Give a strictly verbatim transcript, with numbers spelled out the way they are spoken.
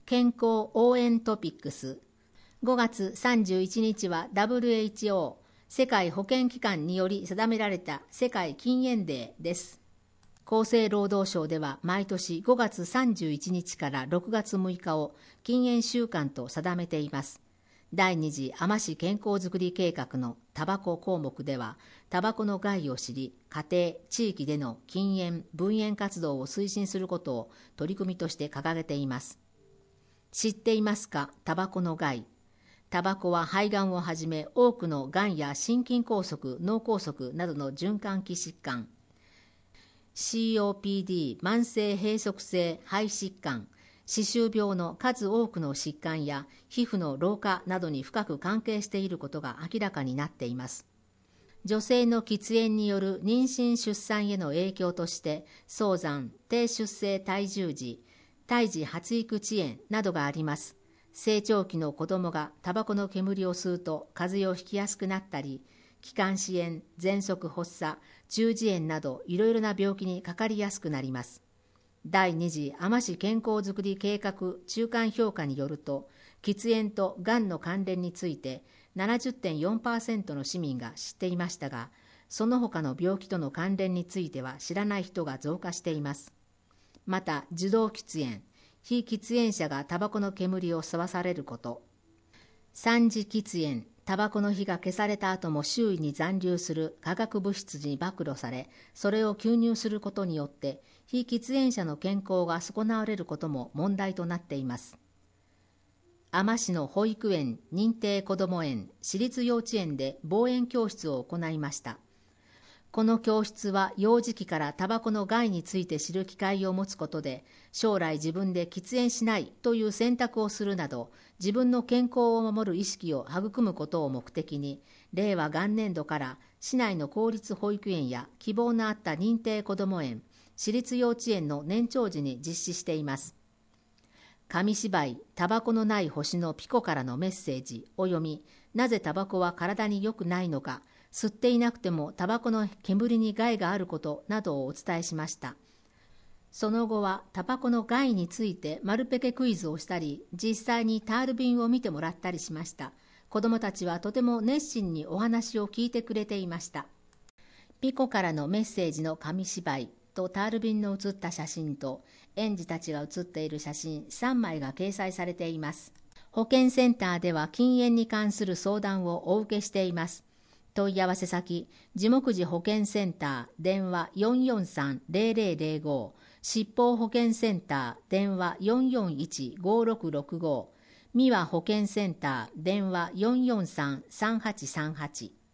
健康応援トピックス。ごがつさんじゅういちにちは ダブリューエイチオー 世界保健機関により定められた世界禁煙デーです。厚生労働省では毎年ごがつさんじゅういちにちからろくがつむいかを禁煙週間と定めています。第二次海士健康づくり計画のタバコ項目では、タバコの害を知り、家庭、地域での禁煙、分煙活動を推進することを取り組みとして掲げています。知っていますか？タバコの害。タバコは肺がんをはじめ多くのがんや心筋梗塞、脳梗塞などの循環器疾患、シーオーピーディー 慢性閉塞性肺疾患、歯周病の数多くの疾患や皮膚の老化などに深く関係していることが明らかになっています。女性の喫煙による妊娠出産への影響として早産、低出生体重児、胎児発育遅延などがあります。成長期の子供がタバコの煙を吸うと風邪をひきやすくなったり、気管支炎、喘息発作、中耳炎などいろいろな病気にかかりやすくなります。第二次海士健康づくり計画中間評価によると、喫煙とがんの関連について ななじゅってんよんパーセント の市民が知っていましたが、その他の病気との関連については知らない人が増加しています。また、受動喫煙、非喫煙者がタバコの煙を吸わされること、三次喫煙、タバコの火が消された後も周囲に残留する化学物質に暴露され、それを吸入することによって非喫煙者の健康が損なわれることも問題となっています。海士の保育園、認定こども園、私立幼稚園で防煙教室を行いました。この教室は幼児期からタバコの害について知る機会を持つことで、将来自分で喫煙しないという選択をするなど、自分の健康を守る意識を育むことを目的に、れいわ元年度から市内の公立保育園や希望のあった認定こども園、私立幼稚園の年長時に実施しています。紙芝居、タバコのない星のピコからのメッセージおよみ、なぜタバコは体に良くないのか、吸っていなくてもタバコの煙に害があることなどをお伝えしました。その後はタバコの害について丸ペケクイズをしたり、実際にタール瓶を見てもらったりしました。子どもたちはとても熱心にお話を聞いてくれていました。ピコからのメッセージの紙芝居とタール瓶の写った写真と園児たちが写っている写真さんまいが掲載されています。保健センターでは禁煙に関する相談をお受けしています。問い合わせ先、地目寺保健センター、電話 よんよんさんゼロゼロゼロご、疾病保健センター、電話 よんよんいちごろくろくご、三輪保健センター、電話 よんよんさんさんはちさんはち。